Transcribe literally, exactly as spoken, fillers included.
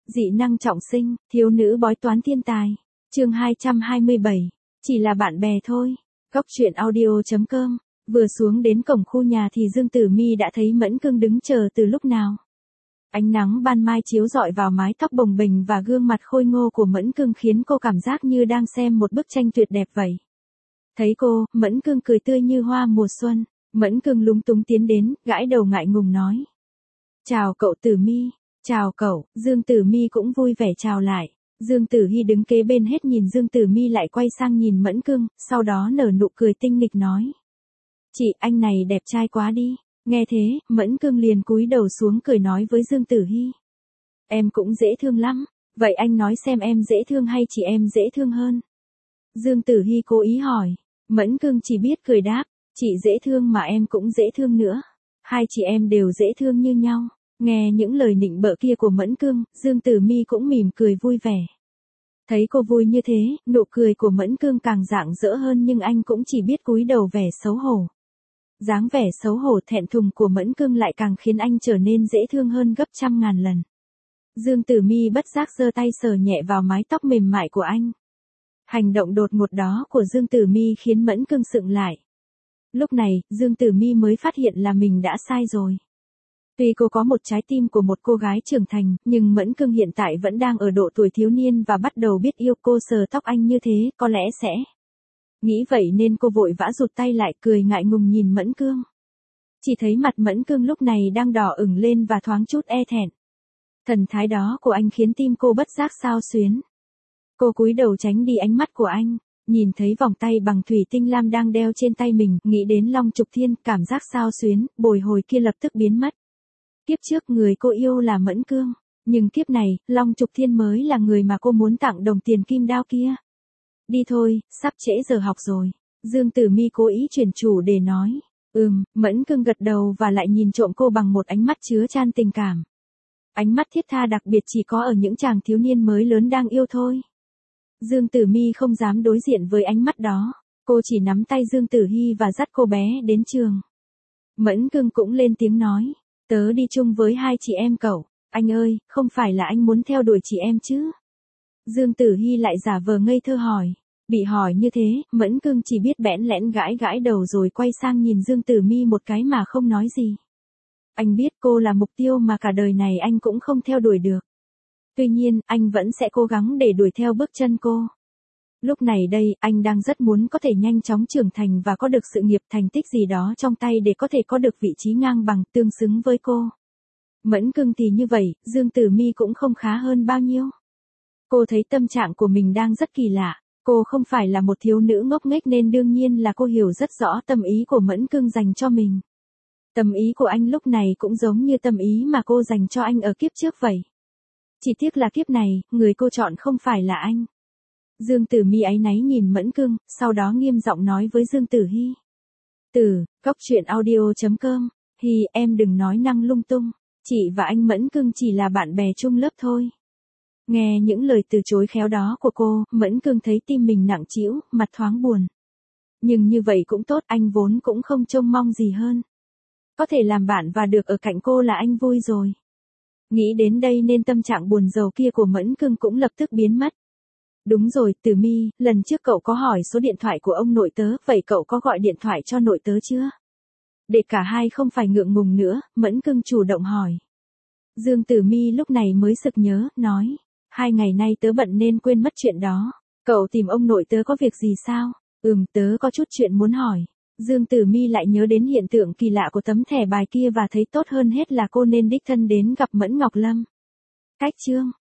Dị năng trọng sinh, thiếu nữ bói toán thiên tài. Chương hai trăm hai mươi bảy. Chỉ là bạn bè thôi. Góc truyện audio chấm com. Vừa xuống đến cổng khu nhà thì Dương Tử Mi đã thấy Mẫn Cương đứng chờ từ lúc nào. Ánh nắng ban mai chiếu rọi vào mái tóc bồng bềnh và gương mặt khôi ngô của Mẫn Cương khiến cô cảm giác như đang xem một bức tranh tuyệt đẹp vậy. Thấy cô, Mẫn Cương cười tươi như hoa mùa xuân. Mẫn Cương lúng túng tiến đến, gãi đầu ngại ngùng nói: "Chào cậu Tử Mi." "Chào cậu." Dương Tử Mi cũng vui vẻ chào lại. Dương Tử Hi đứng kế bên hết nhìn Dương Tử Mi lại quay sang nhìn Mẫn Cương, sau đó nở nụ cười tinh nghịch nói: "Chị, anh này đẹp trai quá đi." Nghe thế, Mẫn Cương liền cúi đầu xuống cười nói với Dương Tử Hi: "Em cũng dễ thương lắm, vậy anh nói xem em dễ thương hay chị em dễ thương hơn?" Dương Tử Hi cố ý hỏi. Mẫn Cương chỉ biết cười đáp: "Chị dễ thương mà em cũng dễ thương nữa. Hai chị em đều dễ thương như nhau." Nghe những lời nịnh bợ kia của Mẫn Cương, Dương Tử Mi cũng mỉm cười vui vẻ. Thấy cô vui như thế, nụ cười của Mẫn Cương càng rạng rỡ hơn nhưng anh cũng chỉ biết cúi đầu vẻ xấu hổ. Dáng vẻ xấu hổ thẹn thùng của Mẫn Cương lại càng khiến anh trở nên dễ thương hơn gấp trăm ngàn lần. Dương Tử Mi bất giác giơ tay sờ nhẹ vào mái tóc mềm mại của anh. Hành động đột ngột đó của Dương Tử Mi khiến Mẫn Cương sững lại. Lúc này, Dương Tử Mi mới phát hiện là mình đã sai rồi. Tuy cô có một trái tim của một cô gái trưởng thành, nhưng Mẫn Cương hiện tại vẫn đang ở độ tuổi thiếu niên và bắt đầu biết yêu. Cô sờ tóc anh như thế, có lẽ sẽ... Nghĩ vậy nên cô vội vã rụt tay lại, cười ngại ngùng nhìn Mẫn Cương. Chỉ thấy mặt Mẫn Cương lúc này đang đỏ ửng lên và thoáng chút e thẹn. Thần thái đó của anh khiến tim cô bất giác xao xuyến. Cô cúi đầu tránh đi ánh mắt của anh, nhìn thấy vòng tay bằng thủy tinh lam đang đeo trên tay mình, nghĩ đến Long Trục Thiên, cảm giác xao xuyến, bồi hồi kia lập tức biến mất. Kiếp trước người cô yêu là Mẫn Cương, nhưng kiếp này, Long Trục Thiên mới là người mà cô muốn tặng đồng tiền kim đao kia. Đi thôi, sắp trễ giờ học rồi. Dương Tử Mi cố ý chuyển chủ để nói. Ừm, Mẫn Cương gật đầu và lại nhìn trộm cô bằng một ánh mắt chứa chan tình cảm. Ánh mắt thiết tha đặc biệt chỉ có ở những chàng thiếu niên mới lớn đang yêu thôi. Dương Tử Mi không dám đối diện với ánh mắt đó. Cô chỉ nắm tay Dương Tử Hi và dắt cô bé đến trường. Mẫn Cương cũng lên tiếng nói: "Tớ đi chung với hai chị em cậu." "Anh ơi, không phải là anh muốn theo đuổi chị em chứ?" Dương Tử Hi lại giả vờ ngây thơ hỏi. Bị hỏi như thế, Mẫn Cương chỉ biết bẽn lẽn gãi gãi đầu rồi quay sang nhìn Dương Tử Mi một cái mà không nói gì. Anh biết cô là mục tiêu mà cả đời này anh cũng không theo đuổi được. Tuy nhiên, anh vẫn sẽ cố gắng để đuổi theo bước chân cô. Lúc này đây, anh đang rất muốn có thể nhanh chóng trưởng thành và có được sự nghiệp thành tích gì đó trong tay để có thể có được vị trí ngang bằng, tương xứng với cô. Mẫn Cương thì như vậy, Dương Tử Mi cũng không khá hơn bao nhiêu. Cô thấy tâm trạng của mình đang rất kỳ lạ. Cô không phải là một thiếu nữ ngốc nghếch nên đương nhiên là cô hiểu rất rõ tâm ý của Mẫn Cương dành cho mình. Tâm ý của anh lúc này cũng giống như tâm ý mà cô dành cho anh ở kiếp trước vậy. Chỉ tiếc là kiếp này, người cô chọn không phải là anh. Dương Tử Mi áy náy nhìn Mẫn Cương, sau đó nghiêm giọng nói với Dương Tử Hi. Tử, góc truyện audio chấm com. Hi, em đừng nói năng lung tung. Chị và anh Mẫn Cương chỉ là bạn bè chung lớp thôi. Nghe những lời từ chối khéo đó của cô, Mẫn Cương thấy tim mình nặng trĩu, mặt thoáng buồn. Nhưng như vậy cũng tốt, anh vốn cũng không trông mong gì hơn. Có thể làm bạn và được ở cạnh cô là anh vui rồi. Nghĩ đến đây nên tâm trạng buồn rầu kia của Mẫn Cương cũng lập tức biến mất. Đúng rồi, Tử Mi, lần trước cậu có hỏi số điện thoại của ông nội tớ, vậy cậu có gọi điện thoại cho nội tớ chưa? Để cả hai không phải ngượng ngùng nữa, Mẫn Cương chủ động hỏi. Dương Tử Mi lúc này mới sực nhớ, nói. Hai ngày nay tớ bận nên quên mất chuyện đó. Cậu tìm ông nội tớ có việc gì sao? Ừm, tớ có chút chuyện muốn hỏi. Dương Tử Mi lại nhớ đến hiện tượng kỳ lạ của tấm thẻ bài kia và thấy tốt hơn hết là cô nên đích thân đến gặp Mẫn Ngọc Lâm. Cách chương